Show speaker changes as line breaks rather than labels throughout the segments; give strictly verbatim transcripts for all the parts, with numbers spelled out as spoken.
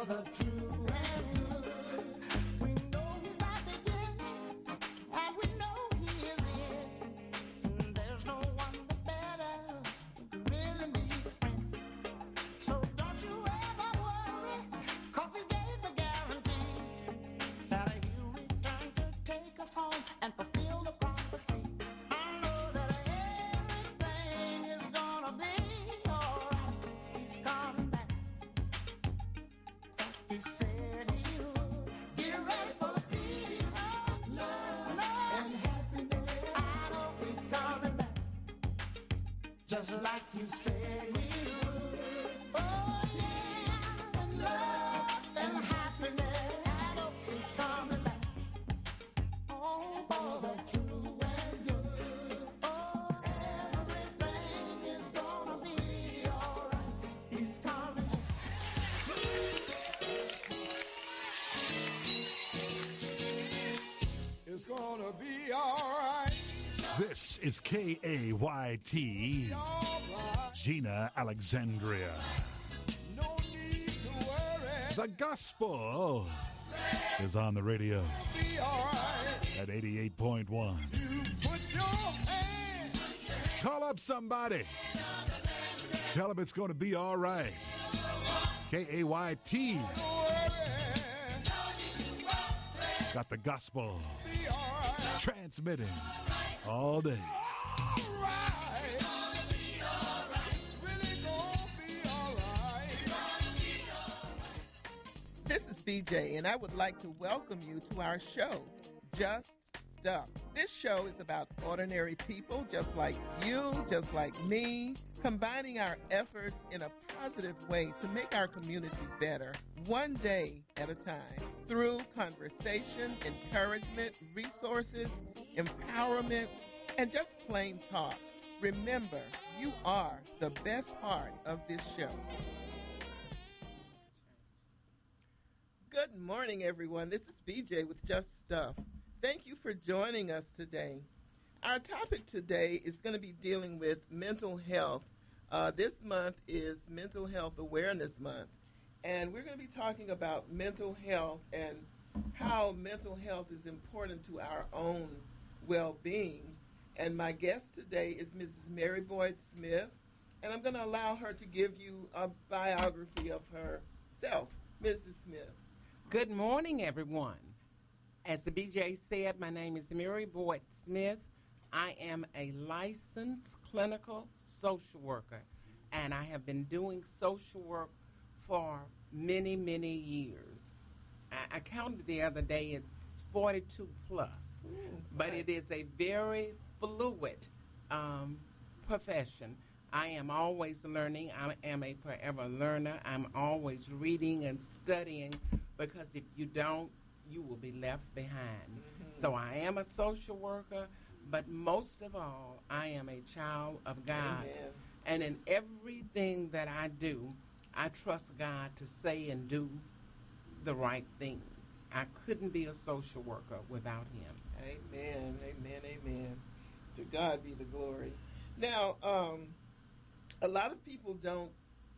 the true and good. We know he's at the beginning, and we know he is in. There's no one that's better, really need a friend. So don't you ever worry, cause he gave the guarantee that he'll return to take us home and fulfill the prophecy. I know that everything is gonna be alright. He's coming back. He said he would. Get ready for the peace, love, and happiness. I know he's coming back, just like you said he would. Oh yeah, and love and happiness. I know he's coming back. Oh, for the true and good. Oh, everything is gonna be alright. He's coming back.
It's gonna be alright.
This is K A Y T,
Alright.
Gina Alexandria.
No need to worry.
The gospel is on the radio
Be alright.
at eighty-eight point one.
You put your hand.
Call up somebody. Tell them it's going to be all right. K A Y T
Don't worry.
got the gospel
Be alright.
transmitting all day.
Alright. It's really gonna be alright.
This is B J, and I would like to welcome you to our show, Just Stuff. This show is about ordinary people just like you, just like me, combining our efforts in a positive way to make our community better, one day at a time, through conversation, encouragement, resources, empowerment, and just plain talk. Remember, you are the best part of this show. Good morning, everyone. This is B J with Just Stuff. Thank you for joining us today. Our topic today is going to be dealing with mental health. Uh, this month is Mental Health Awareness Month, and we're going to be talking about mental health and how mental health is important to our own well-being. And my guest today is Missus Mary Boyd Smith, and I'm going to allow her to give you a biography of herself. Missus Smith.
Good morning, everyone. As the B J said, my name is Mary Boyd Smith. I am a licensed clinical social worker, and I have been doing social work for many, many years. I, I counted the other day, it's forty-two plus,
Ooh,
but
right.
it is a very fluid um, profession. I am always learning. I am a forever learner. I'm always reading and studying, because if you don't, you will be left behind. Mm-hmm. So I am a social worker, but most of all, I am a child of God.
Amen.
And in everything that I do, I trust God to say and do the right things. I couldn't be a social worker without Him.
Amen, amen, amen. To God be the glory. Now, um, a lot of people don't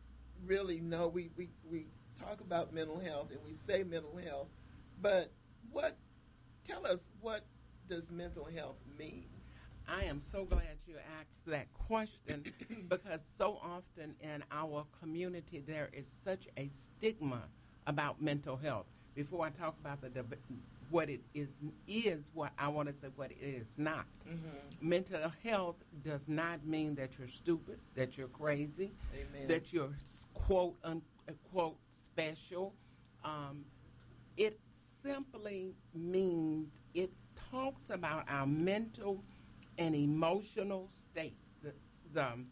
really know. We, we, we talk about mental health and we say mental health, but what? Tell us, what does mental health mean?
I am so glad you asked that question, because so often in our community there is such a stigma about mental health. Before I talk about the deb- what it is, is what I want to say what it is not.
Mm-hmm.
Mental health does not mean that you're stupid, that you're crazy,
Amen.
that you're quote unquote special. Um, it simply means, it talks about our mental and emotional state, the, the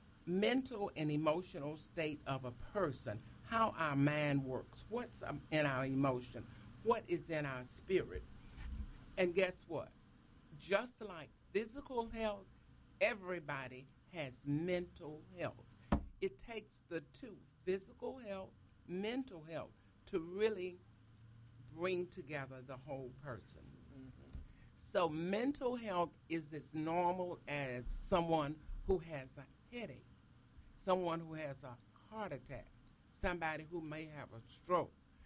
mental and emotional state of a person, how our mind works, what's um, in our emotion, what is in our spirit. And guess what? Just like physical health, everybody has mental health. It takes the two, physical health, mental health, to really bring together the whole person. Mm-hmm. So mental health is as normal as someone who has a headache, someone who has a heart attack, somebody who may have a stroke.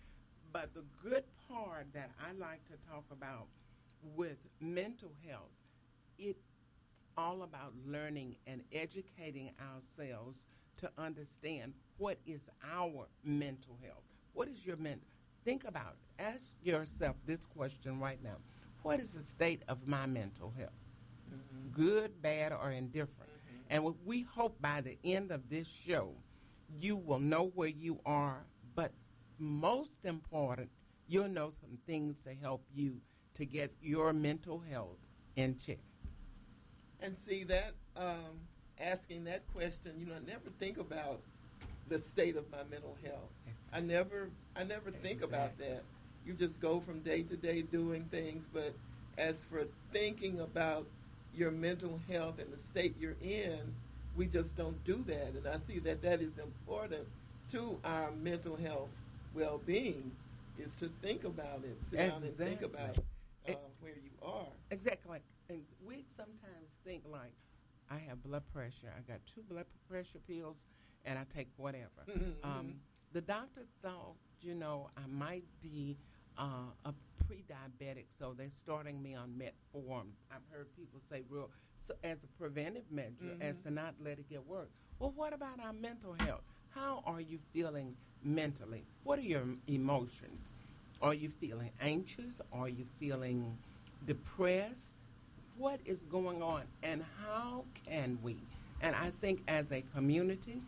But the good part that I like to talk about with mental health, it's all about learning and educating ourselves to understand what is our mental health. What is your mental? Think about it. Ask yourself this question right now. What is the state of my mental health? Mm-hmm. Good, bad, or indifferent? Mm-hmm. And what we hope by the end of this show, you will know where you are, but most important, you'll know some things to help you to get your mental health in check.
And see that, um, asking that question, you know, I never think about the state of my mental health. Exactly. I never, I never think exactly. about that. You just go from day to day doing things, but as for thinking about your mental health and the state you're in, we just don't do that. And I see that that is important to our mental health well-being, is to think about it, sit
exactly.
down and think about uh, where you are.
Exactly. And we sometimes think like, I have blood pressure. I got two blood pressure pills, and I take whatever. um, the doctor thought, you know, I might be uh, a pre-diabetic, so they're starting me on metformin. I've heard people say, real, so as a preventive measure, mm-hmm. as to not let it get worse. Well, what about our mental health? How are you feeling mentally? What are your emotions? Are you feeling anxious? Are you feeling depressed? What is going on, and how can we? And I think as a community,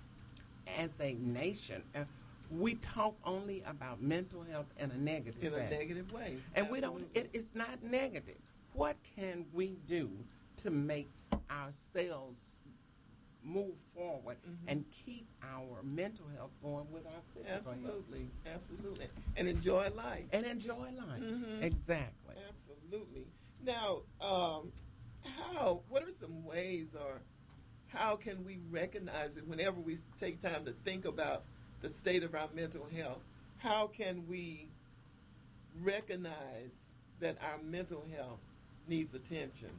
as a nation, uh, we talk only about mental health in a negative
in
way.
a negative way,
and
Absolutely.
we don't. It, it's not negative. What can we do to make ourselves move forward mm-hmm. and keep our mental health going with our physical
Absolutely,
health?
absolutely, and enjoy life.
And enjoy life.
Mm-hmm.
Exactly.
Absolutely. Now, um, how? What are some ways, or how can we recognize it whenever we take time to think about the state of our mental health? How can we recognize that our mental health needs attention?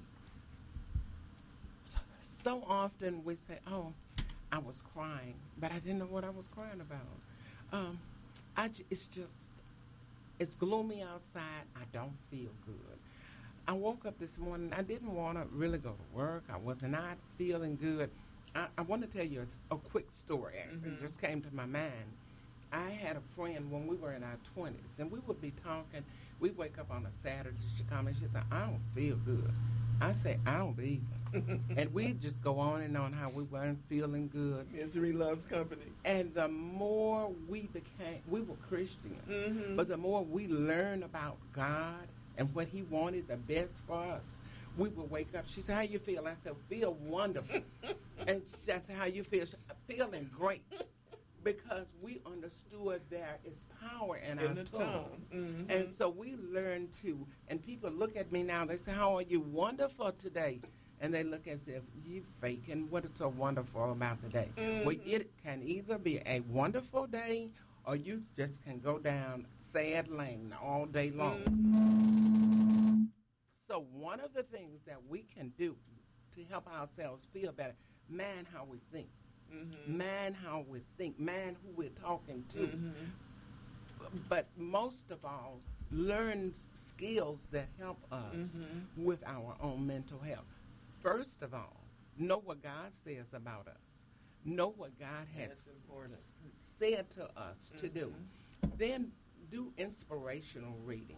So often we say, "Oh, I was crying, but I didn't know what I was crying about." Um, I j- it's just it's gloomy outside. I don't feel good. I woke up this morning. I didn't want to really go to work. I was not feeling good. I, I want to tell you a, a quick story. Mm-hmm. It just came to my mind. I had a friend when we were in our twenties, and we would be talking. We'd wake up on a Saturday. She'd come and she'd say, "I don't feel good." I say, "I don't either." And we'd just go on and on how we weren't feeling good.
Misery loves company.
And the more we became, we were Christians, mm-hmm. but the more we learned about God and what he wanted the best for us, we would wake up. She said, "How you feel?" I said, "Feel wonderful." And she said, "How you feel?" She said, "Feeling great." Because we understood there is power in, in our
the
tongue.
tongue. Mm-hmm.
And so we learned to, and people look at me now, they say, "How are you wonderful today?" And they look as if you faking. What is so wonderful about the day? Mm-hmm. Well, it can either be a wonderful day, or you just can go down sad lane all day long. Mm-hmm. So one of the things that we can do to help ourselves feel better, man, how we think. Mm-hmm. Man, how we think. Man, who we're talking to. Mm-hmm. But most of all, learn skills that help us mm-hmm. with our own mental health. First of all, know what God says about us. Know what God has s- said to us mm-hmm. to do. Then do inspirational reading.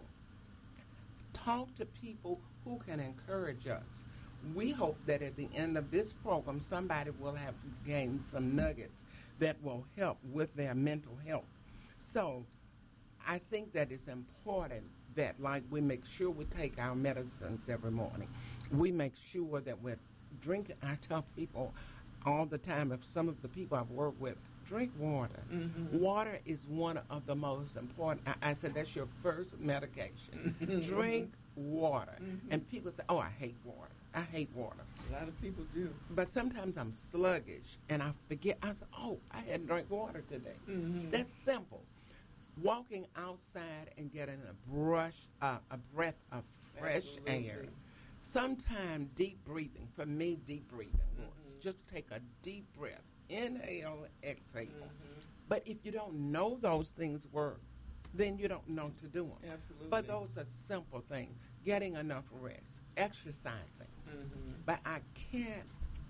Talk to people who can encourage us. We hope that at the end of this program, somebody will have gained some nuggets that will help with their mental health. So I think that it's important that, like, we make sure we take our medicines every morning. We make sure that we're drinking. I tell people all the time, if some of the people I've worked with, drink water. Mm-hmm. Water is one of the most important. I, I said that's your first medication. Drink water. Mm-hmm. And people say, "Oh, I hate water. I hate water."
A lot of people do.
But sometimes I'm sluggish, and I forget. I say, "Oh, I hadn't drank water today." Mm-hmm. That's simple. Walking outside and getting a brush, uh, a breath of fresh
Absolutely.
air. Sometimes deep breathing. For me, deep breathing works. Mm-hmm. Just take a deep breath. Inhale, exhale. Mm-hmm. But if you don't know those things work, then you don't know to do them.
Absolutely.
But those are simple things. Getting enough rest, exercising.
Mhm.
But I can't,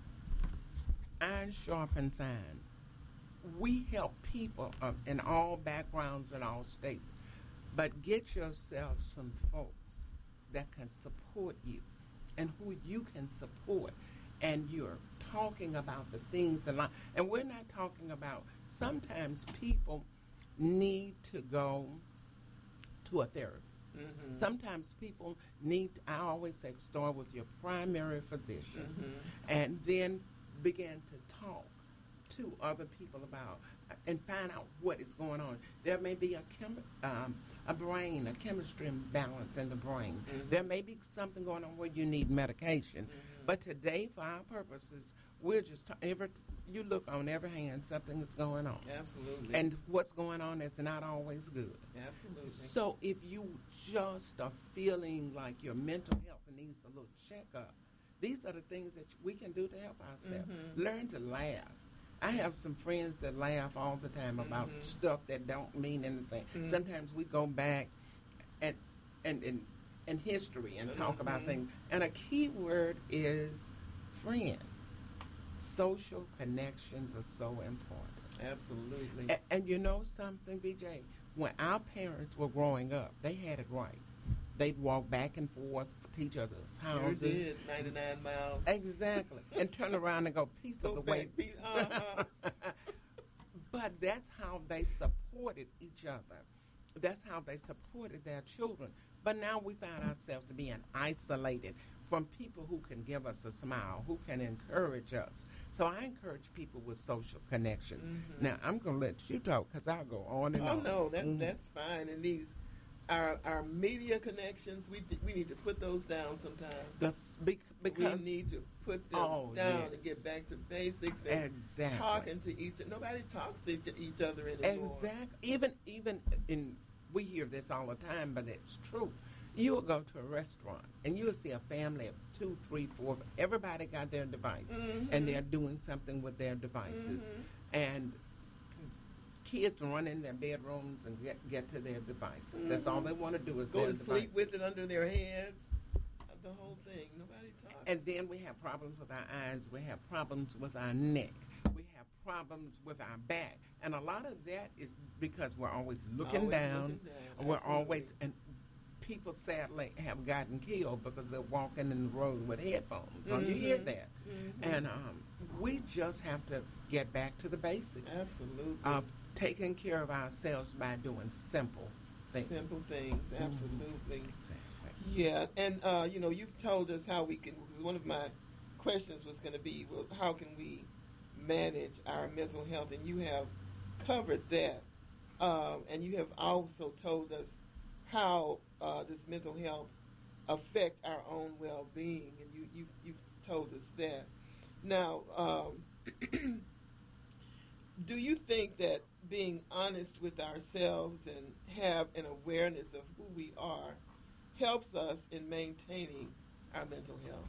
iron sharpens iron. We help people uh, in all backgrounds and all states, but get yourself some folks that can support you and who you can support. And you're talking about the things in life. And we're not talking about, sometimes people need to go to a therapist.
Mhm.
Sometimes people need, I always say, start with your primary physician
Mhm.
and then begin to talk to other people about and find out what is going on. There may be a chem, um, a brain, a chemistry imbalance in the brain.
Mhm.
There may be something going on where you need medication.
Mhm.
But today, for our purposes, we're just ta- every you look on every hand, something is going on,
Absolutely.
and what's going on is not always good.
Absolutely.
So if you just are feeling like your mental health needs a little checkup, these are the things that we can do to help ourselves.
Mhm.
Learn to laugh. I have some friends that laugh all the time about
Mhm.
stuff that don't mean anything.
Mhm.
Sometimes we go back and and in in history and talk about
Mhm.
things. And a key word is friends. Social connections are so important.
Absolutely.
A- and you know something, B J? When our parents were growing up, they had it right. They'd walk back and forth to each other's
Sure
houses.
did. ninety-nine miles.
Exactly. And turn around and go, piece
Go
of the way.
back, be- uh-huh.
But that's how they supported each other. That's how they supported their children. But now we find ourselves to being isolated from people who can give us a smile, who can encourage us. So I encourage people with social connections.
Mhm.
Now, I'm going to let you talk because I'll go on and
Oh
on.
no, that
Mhm.
that's fine. And these, our our media connections, we d- we need to put those down sometime.
That's bec- because
we need to put them
Oh,
down and
yes.
get back to basics and
Exactly.
talking to each. Nobody talks to each, each other anymore.
Exactly. Even even in we hear this all the time, but it's true. You will go to a restaurant and you'll see a family of two, three, four. Everybody got their device,
Mhm.
and they're doing something with their devices,
Mhm.
and kids run in their bedrooms and get get to their devices. That's all they want to do is
Go
their
to sleep
devices.
with it under their heads. The whole thing. Nobody talks.
And then we have problems with our eyes. We have problems with our neck. We have problems with our back. And a lot of that is because we're always looking
Always
down.
looking down.
We're
Absolutely.
always, and people sadly have gotten killed because they're walking in the road with headphones. Don't you hear
Mhm.
that?
Mhm.
And um, we just have to get back to the basics
Absolutely.
of taking care of ourselves by doing simple things.
Simple things. Absolutely.
Exactly.
Yeah, and uh, you know, you've told us how we can. Because one of my questions was going to be, well, how can we manage our mental health? And you have covered that, um, and you have also told us how uh, does mental health affect our own well-being, and you you you've told us that. Now, um, do you think that being honest with ourselves and have an awareness of who we are helps us in maintaining our mental health?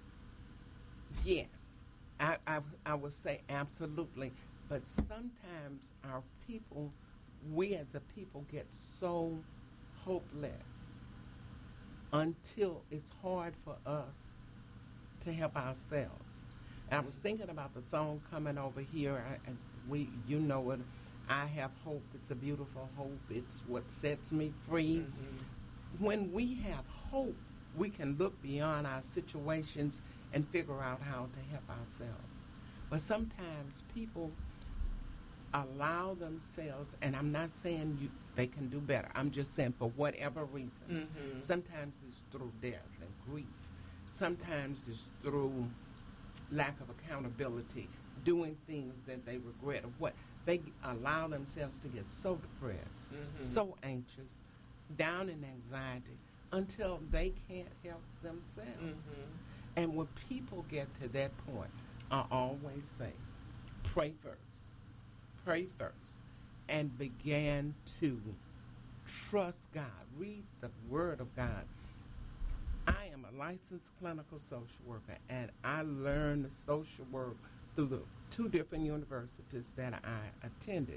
Yes, I, I, I would say absolutely. But sometimes our people, we as a people, get so hopeless until it's hard for us to help ourselves. And I was thinking about the song coming over here, I, and we, you know it. I have hope. It's a beautiful hope. It's what sets me free.
Mm-hmm.
When we have hope, we can look beyond our situations and figure out how to help ourselves. But sometimes people allow themselves, and I'm not saying you, they can do better. I'm just saying for whatever reasons.
Mhm.
Sometimes it's through death and grief. Sometimes it's through lack of accountability, doing things that they regret or what. They allow themselves to get so depressed,
Mhm.
so anxious, down in anxiety, until they can't help themselves.
Mhm.
And when people get to that point, I always say, pray first. Pray first. And begin to trust God. Read the Word of God. I am a licensed clinical social worker, and I learned social work through the two different universities that I attended.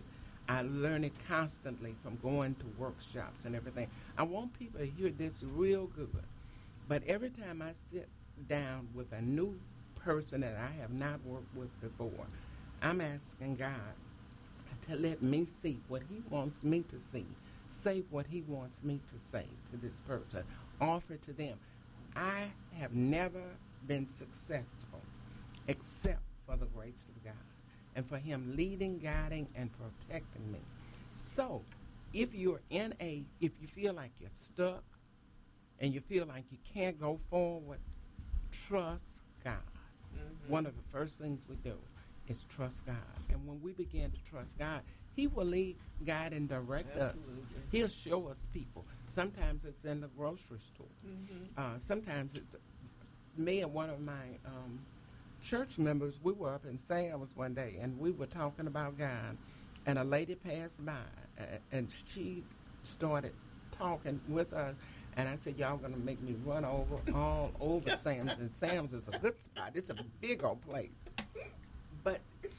I learn it constantly from going to workshops and everything. I want people to hear this real good. But every time I sit down with a new person that I have not worked with before, I'm asking God to let me see what he wants me to see, say what he wants me to say to this person, offer to them. I have never been successful except for the grace of God and for him leading, guiding, and protecting me. So if you're in a, if you feel like you're stuck and you feel like you can't go forward, trust God. Mm-hmm. One of the first things we do is trust God. And when we begin to trust God, he will lead, guide, and direct Absolutely. us. He'll show us people. Sometimes it's in the grocery store. Mm-hmm. Uh, sometimes it's me and one of my um, church members, we were up in Sam's one day, and we were talking about God, and a lady passed by, uh, and she started talking with us, and I said, y'all going to make me run over all over Sam's, and Sam's is a good spot. It's a big old place. But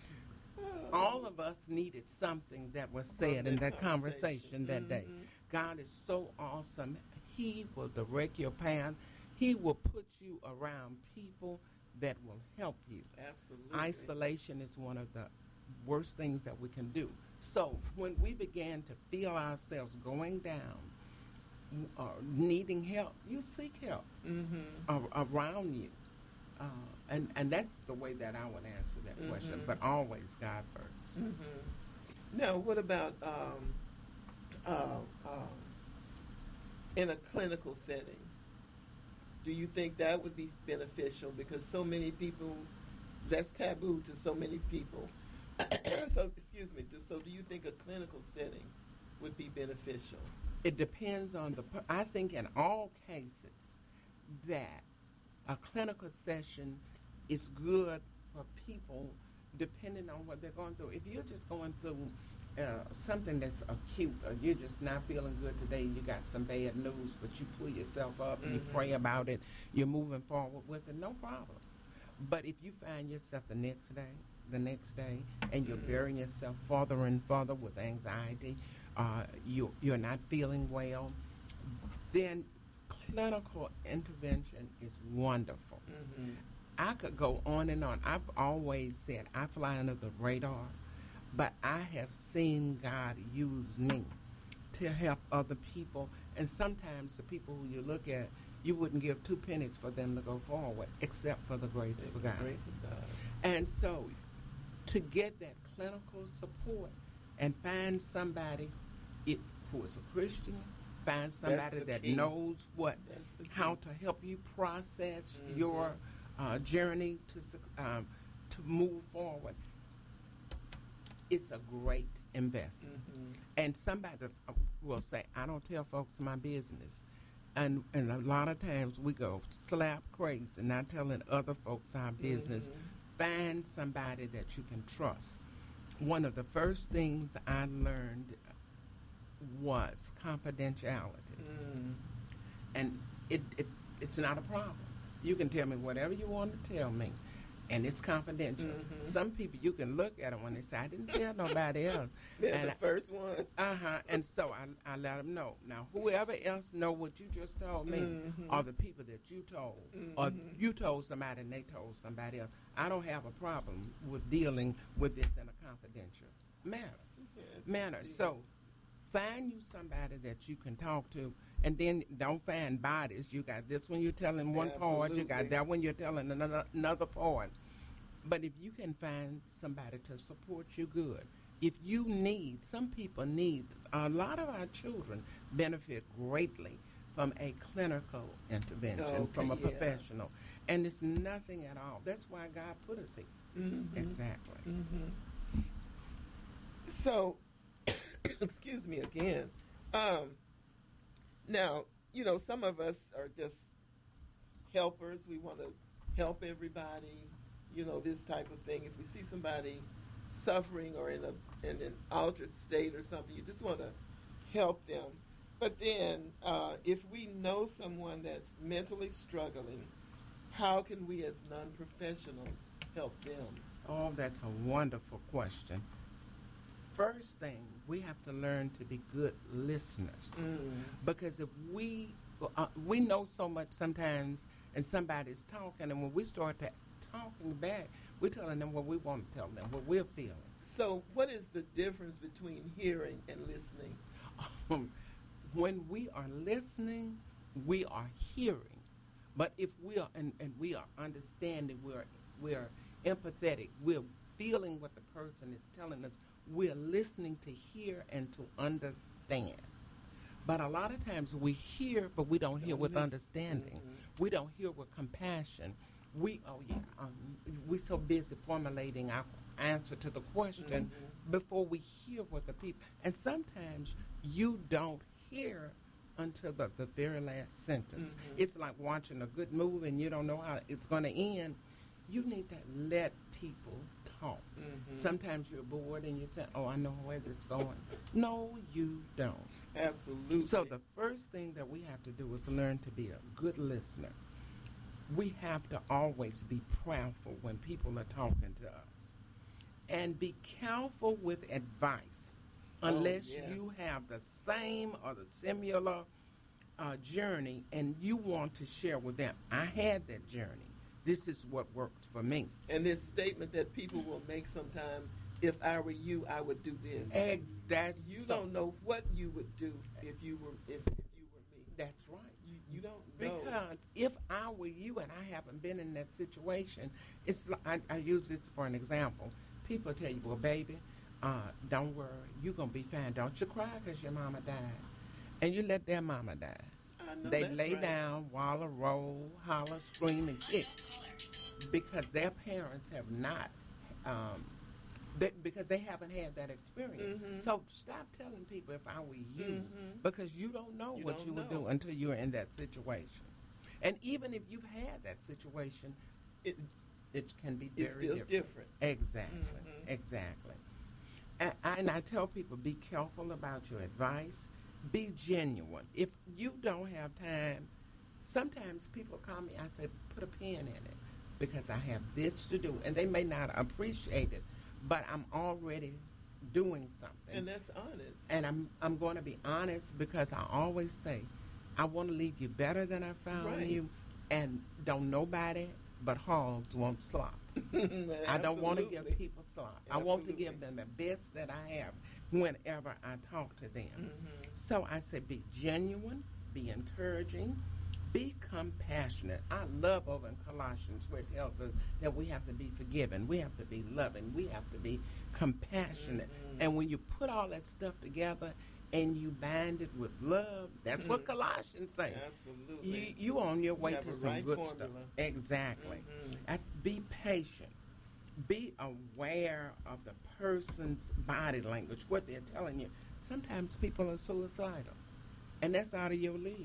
all of us needed something that was said in that conversation, conversation that mm-hmm. day. God is so awesome. He will direct your path. He will put you around people that will help you.
Absolutely.
Isolation is one of the worst things that we can do. So when we began to feel ourselves going down, uh, needing help, you seek help mm-hmm. uh, around you. Uh, and, and that's the way that I would answer that mm-hmm. question, but always God first.
Mm-hmm. Now, what about um, uh, um, in a clinical setting? Do you think that would be beneficial? Because so many people, that's taboo to so many people. so, excuse me, so do you think a clinical setting would be beneficial?
It depends on the, I think in all cases that a clinical session is good for people depending on what they're going through. If you're just going through uh, something that's acute, or you're just not feeling good today, you got some bad news, but you pull yourself up and mm-hmm. you pray about it, you're moving forward with it, no problem. But if you find yourself the next day, the next day, and you're burying yourself further and further with anxiety, uh, you, you're not feeling well, then clinical intervention is wonderful. Mm-hmm. I could go on and on. I've always said I fly under the radar, but I have seen God use me to help other people. And sometimes the people who you look at, you wouldn't give two pennies for them to go forward, except for the grace
the
of God.
Grace of God.
And so to get that clinical support and find somebody it, who is a Christian, find somebody that key. knows what, how to help you process mm-hmm. your uh, journey to um, to move forward. It's a great investment. Mm-hmm. And somebody will say, I don't tell folks my business. And and a lot of times we go slap crazy, not telling other folks our business. Mm-hmm. Find somebody that you can trust. One of the first things I learned was confidentiality. Mm. And it, it it's not a problem. You can tell me whatever you want to tell me, and it's confidential. Mm-hmm. Some people, you can look at them when they say, I didn't tell nobody else.
They're
and
the I, first ones.
Uh-huh. And so I, I let them know. Now, whoever else know what you just told me mm-hmm. are the people that you told. Mm-hmm. Or you told somebody and they told somebody else. I don't have a problem with dealing with this in a confidential manner. Yes, manner. Indeed. So find you somebody that you can talk to, and then don't find bodies. You got this one you're telling one
Absolutely.
part, you got that one you're telling another, another part. But if you can find somebody to support you, good. If you need, some people need, a lot of our children benefit greatly from a clinical intervention,
okay,
from a
yeah.
professional. And it's nothing at all. That's why God put us here. Mm-hmm. Exactly.
Mm-hmm. So, excuse me again. Um, now, you know, some of us are just helpers. We want to help everybody, you know, this type of thing. If we see somebody suffering or in a in an altered state or something, you just want to help them. But then, uh, if we know someone that's mentally struggling, how can we as non-professionals help them?
Oh, that's a wonderful question. first thing, we have to learn to be good listeners.
Mm.
Because if we uh, we know so much sometimes, and somebody's talking, and when we start to talking back, we're telling them what we want to tell them, what we're feeling.
So, what is the difference between hearing and listening?
Um, when we are listening, we are hearing. But if we are and, and we are understanding, we're we're empathetic, we're feeling what the person is telling us, we're listening to hear and to understand. But a lot of times we hear, but we don't hear
Don't
with
listen.
understanding.
Mhm.
We don't hear with compassion. We oh yeah, um, we're so busy formulating our answer to the question
Mhm.
before we hear what the people. And sometimes you don't hear until the, the very last sentence.
Mhm.
It's like watching a good movie and you don't know how it's going to end. You need to let people talk.
Mhm.
Sometimes you're bored and you think, oh, I know where this is going. No, you don't.
Absolutely.
So the first thing that we have to do is learn to be a good listener. We have to always be prayerful when people are talking to us. And be careful with advice
Oh,
unless
yes.
you have the same or the similar uh, journey and you want to share with them. I had that journey. This is what worked for me.
And this statement that people will make sometime, if I were you, I would do this.
Ex- that's
You
so-
don't know what you would do if you were if, if you were me.
That's right.
You you don't know.
Because if I were you and I haven't been in that situation, it's like, I, I use this for an example. People tell you, well, baby, uh, don't worry, you're going to be fine. Don't you cry because your mama died. And you let their mama die.
I know
They
that's
lay
right.
down, wallow, roll, holler, scream, and kick because their parents have not, um, they, because they haven't had that experience.
Mhm.
So stop telling people if I were you
Mhm.
because you don't know
You
what
don't
you would
know.
do until you're in that situation. And even if you've had that situation,
It,
it can be very
it's still
different.
different.
Exactly,
Mhm.
exactly. And, and I tell people, be careful about your advice. Be genuine. If you don't have time, sometimes people call me, I say, put a pen in it because I have this to do. And they may not appreciate it, but I'm already doing something.
And that's honest.
And I'm, I'm going to be honest because I always say, I want to leave you better than I found
Right.
you. And don't nobody but hogs want slop. I don't want to give
Absolutely.
people slop. I want to give
Absolutely.
them the best that I have whenever I talk to them.
Mhm.
So I said, be genuine, be encouraging, be compassionate. I love over in Colossians where it tells us that we have to be forgiving, we have to be loving, we have to be compassionate.
Mhm.
And when you put all that stuff together and you bind it with love, that's what Colossians say.
Absolutely.
You you on your way
have
to
a
some
right
good
formula.
stuff. Exactly.
Mhm.
Uh, Be patient. Be aware of the person's body language, what they're telling you. Sometimes people are suicidal, and that's out of your league.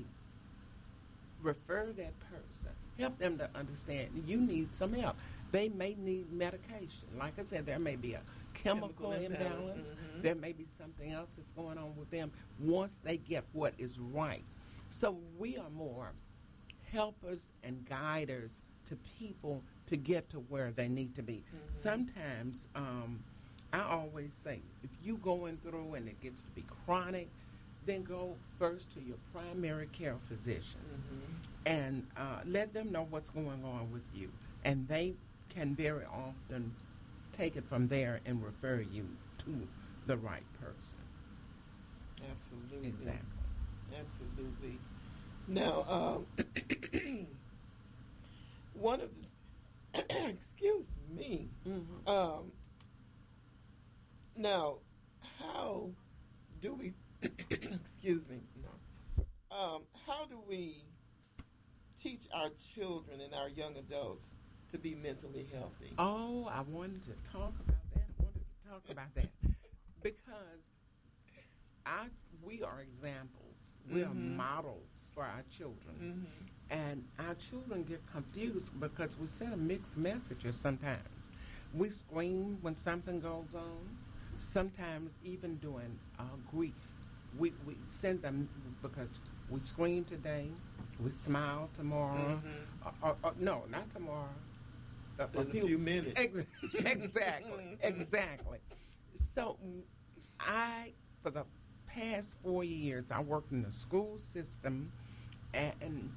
Refer that person. Help them to understand you need some help. They may need medication. Like I said, there may be a chemical,
Chemical imbalance,
imbalance.
mhm.
There may be something else that's going on with them once they get what is right. So we are more helpers and guiders to people to get to where they need to be. Sometimes, um, I always say, if you going through and it gets to be chronic, then go first to your primary care physician and uh, let them know what's going on with you. And they can very often take it from there and refer you to the right person.
Absolutely.
Exactly.
Absolutely. Now, um, one of the, excuse me.
Mm-hmm.
Um, now, how do we, excuse me, no. Um, how do we teach our children and our young adults to be mentally healthy?
Oh, I wanted to talk about that. I wanted to talk about that because I we are examples. We are
Mhm.
models for our children.
Mhm.
And our children get confused because we send a mixed messages sometimes. We scream when something goes on. Sometimes even during uh, grief. We, we send them because we scream today, we smile tomorrow.
Mhm.
Or, or, or, no, not tomorrow. A,
In a few minutes.
Ex- exactly, exactly. So I, for the past four years, I worked in the school system, and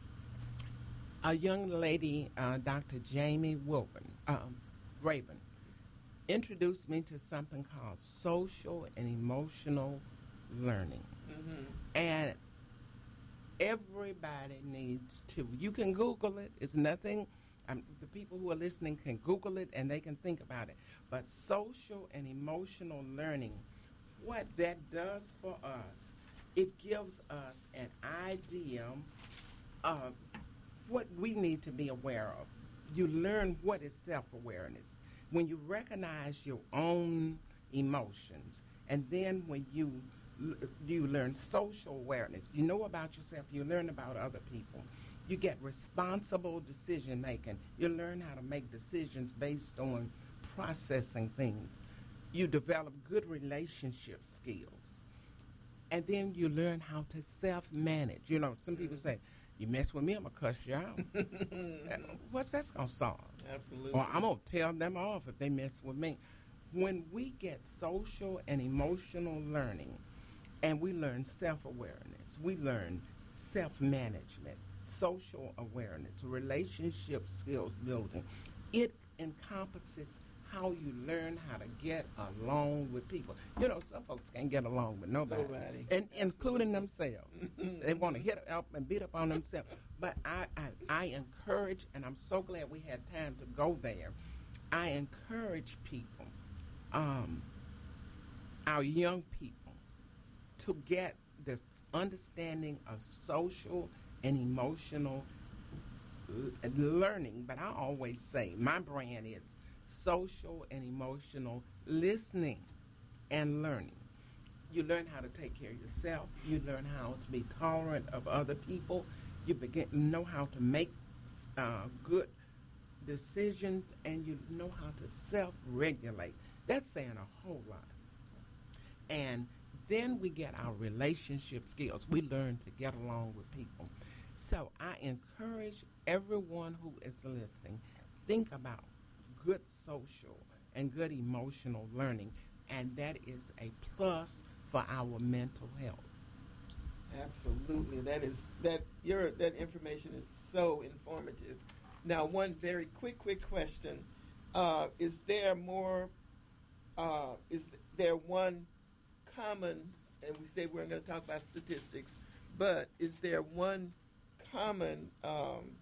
a young lady, uh, Doctor Jamie Wilburn, um, Raven, introduced me to something called social and emotional learning.
Mm-hmm.
And everybody needs to. You can Google it. It's nothing. Um, the people who are listening can Google it and they can think about it. But social and emotional learning, what that does for us, it gives us an idea of what we need to be aware of. You learn what is self-awareness. When you recognize your own emotions, and then when you you learn social awareness, you know about yourself, you learn about other people. You get responsible decision making. You learn how to make decisions based on processing things. You develop good relationship skills. And then you learn how to self-manage. You know, some people say, you mess with me, I'm going to cuss you out. What's that going to solve?
Absolutely.
Or I'm going to tell them off if they mess with me. When we get social and emotional learning, and we learn self-awareness, we learn self-management, social awareness, relationship skills building, it encompasses how you learn how to get along with people. You know, some folks can't get along with nobody,
Nobody.
and including themselves. They want to hit up and beat up on themselves. But I, I, I encourage, and I'm so glad we had time to go there, I encourage people, um, our young people, to get this understanding of social and emotional l- learning. But I always say my brand is social and emotional listening and learning. You learn how to take care of yourself. You learn how to be tolerant of other people. You begin know how to make uh, good decisions, and you know how to self-regulate. That's saying a whole lot. And then we get our relationship skills. We learn to get along with people. So I encourage everyone who is listening, think about good social and good emotional learning, and that is a plus for our mental health.
Absolutely. That is that your that information is so informative. Now, one very quick, quick question: uh, Is there more? Uh, is there one common? And we say we're going to talk about statistics, but is there one common um,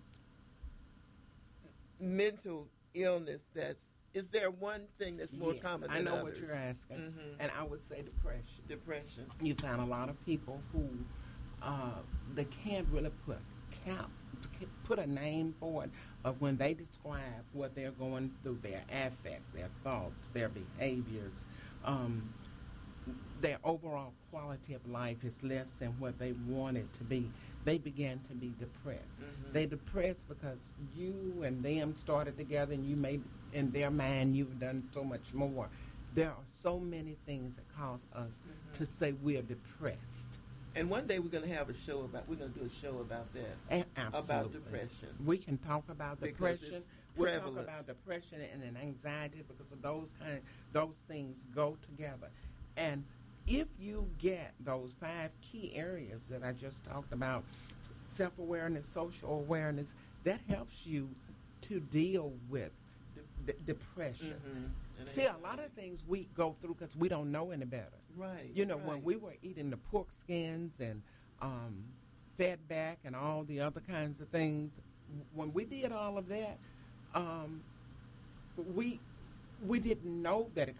mental illness that's? Is there one thing that's more
Yes,
common
I
than
know
others?
what you're asking,
Mhm.
and I would say depression.
Depression.
You find a lot of people who uh, they can't really put count, put a name for it, of when they describe what they're going through, their affect, their thoughts, their behaviors, um, their overall quality of life is less than what they want it to be. They begin to be depressed.
Mhm.
They depressed because you and them started together, and you may, in their mind, you've done so much more. There are so many things that cause us to say we're depressed.
And one day we're going to have a show about. We're going to do a show about that.
A- absolutely.
About depression.
We can talk about
Because
depression.
it's
We'll talk
prevalent.
about depression and an anxiety, because of those kind, those things go together. And if you get those five key areas that I just talked about, s- self-awareness, social awareness, that helps you to deal with de- de- depression.
Mhm. And
See, a lot of things we go through because we don't know any better.
Right.
You know,
right.
when we were eating the pork skins and um, fat back and all the other kinds of things, when we did all of that, um, we we didn't know better